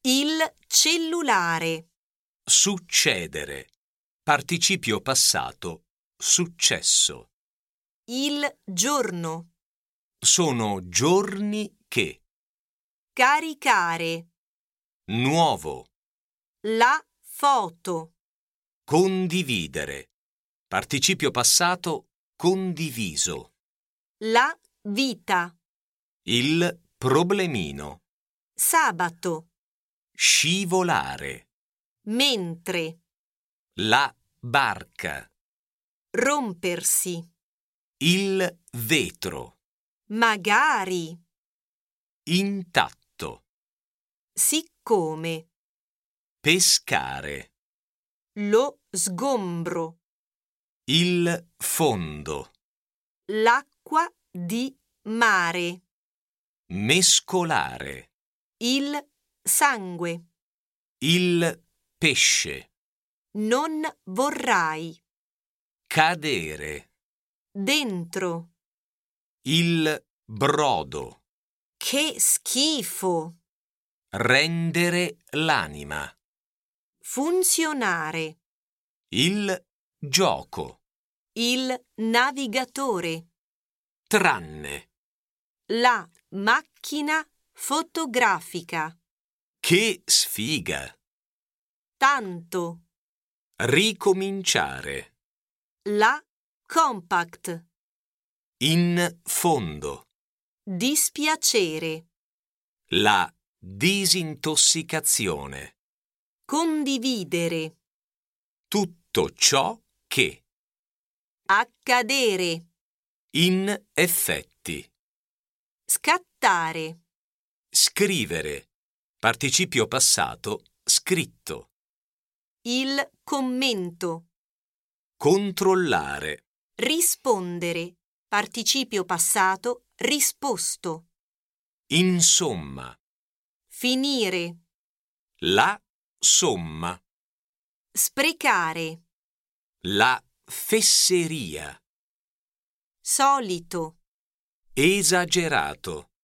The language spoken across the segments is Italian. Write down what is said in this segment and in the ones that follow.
Il cellulare. Succedere. Participio passato. Successo. Il giorno. Sono giorni che. Caricare. Nuovo. La foto. Condividere. Participio passato condiviso. La vita. Il problemino. Sabato. Scivolare. Mentre. La barca. Rompersi. Il vetro. Magari. Intatto. Siccome. Pescare. Lo sgombro. Il fondo. L'acqua di mare. Mescolare. Il sangue. Il pesce. Non vorrai. Cadere. Dentro. Il brodo. Che schifo. Rendere l'anima. Funzionare. Il gioco. Il navigatore. Tranne. La macchina fotografica. Che sfiga. Tanto. Ricominciare. La compact. In fondo. Dispiacere. La disintossicazione. Condividere. Tutto ciò che. Accadere. In effetti. Scattare. Scrivere. Participio passato scritto. Il commento. Controllare. Rispondere. Participio passato risposto. Insomma. Finire. La somma. Sprecare. La fesseria. Solito. Esagerato.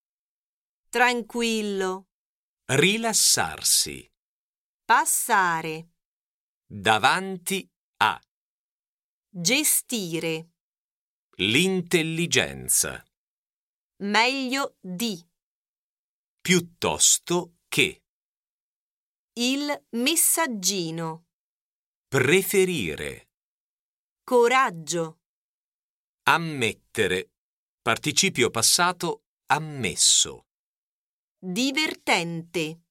Tranquillo. Rilassarsi. Passare. Davanti a. Gestire. L'intelligenza. Meglio di. Piuttosto che. Il messaggino. Preferire. Coraggio. Ammettere. Participio passato ammesso. Divertente.